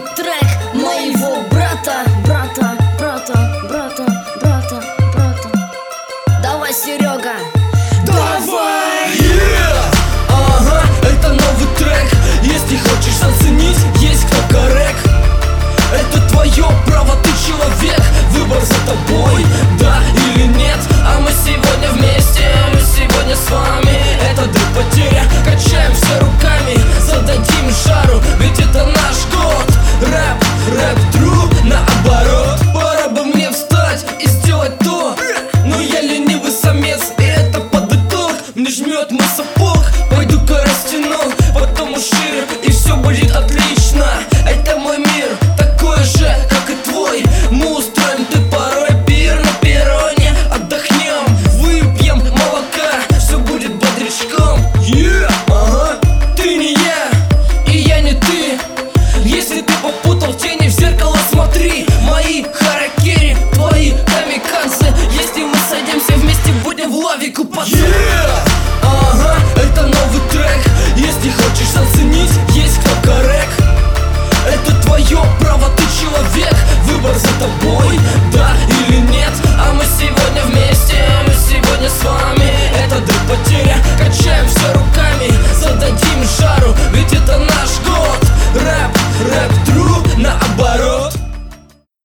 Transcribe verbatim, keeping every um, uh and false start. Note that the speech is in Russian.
трек моего брата, брата, брата, брата, брата, брата. Давай, Серега, давай! Yeah! Ага, это новый трек. Если хочешь заценить, есть кто коррек. Это твое право, ты человек. Выбор за тобой, да или нет. А мы сегодня вместе, мы сегодня с вами. Это друг потеря, качаем все руками. Зададим жару, ведь это наш год. Рэп, рэп тру, наоборот. Пора бы мне встать и сделать то. Но я ленивый самец, и это под итог. Мне жмет мой сапог, пойду-ка растяну, потом ушире, и все будет отлично. Это мой мир, такой же, как и твой. Мы устроим ты порой пир на перроне. Отдохнем, выпьем молока, все будет бодрячком. Yeah, ага, ты не я, и я не ты. Если ты попутал тени, в зеркало смотри. Мои харакири, твои камикадзе. Если мы сойдемся вместе, будем в лаве купаться. Yeah!